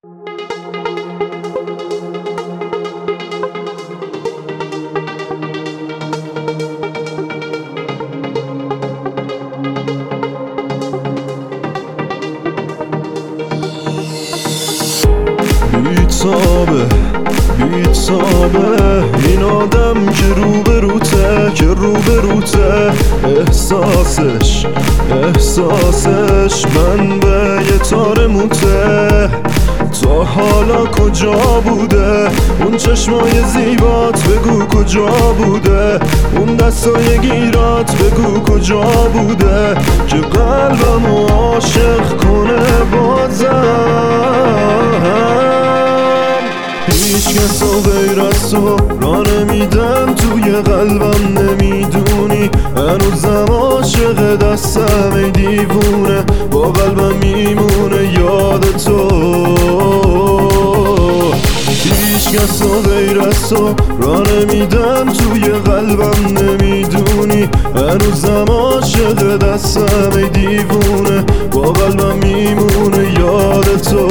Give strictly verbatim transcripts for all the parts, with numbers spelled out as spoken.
بیتابه بیتابه این آدم که روبروته که روبروته احساسش احساسش من به یه تار موته تا حالا کجا بوده اون چشمای زیبات بگو کجا بوده اون دستای گیرات بگو کجا بوده که قلبمو عاشق کنه بازم هیچ کس و غیر از تو را نمیدم توی قلبم نمیدونی هنوزم عاشق دستم ای دیوونه با قلبم میمونه یاد تو هیچ کس و غیر از تو را نمیدم توی قلبم نمیدونی هنوزم عاشق دستم ای دیوونه با قلبم میمونه یاد تو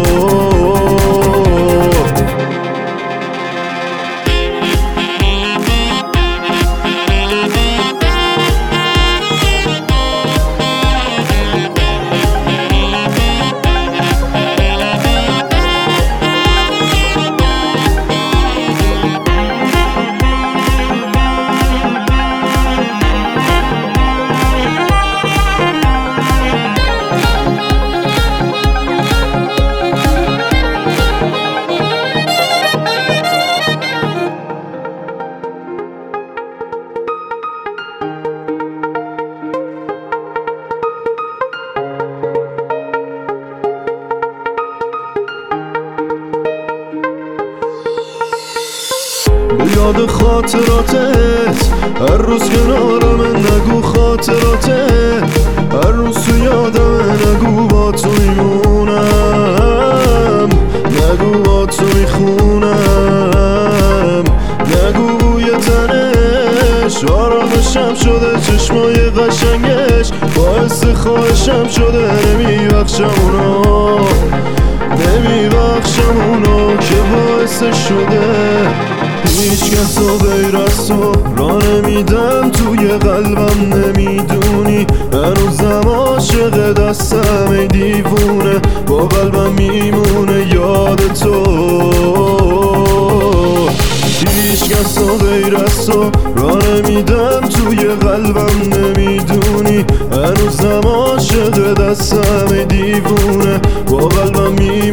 یاد خاطراتت هر روز کنارم نگو خاطراتت هر روز تو یادم نگو با تو میمونم نگو با تو میخونم نگو بوی تنش آرامشم شده چشمای قشنگش باعث خواهشم شده نمیبخشم اونا نمیبخشم اونا که باعث شده هیچ کس و غیر از تو را نمیدم توی قلبم نمیدونی هنوزم عاشق دستم ای دیوونه با قلبم میمونه یاد تو هیچ کس و غیر از تو را نمیدم توی قلبم نمیدونی هنوزم عاشق دستم ای دیوونه با قلبم میمونه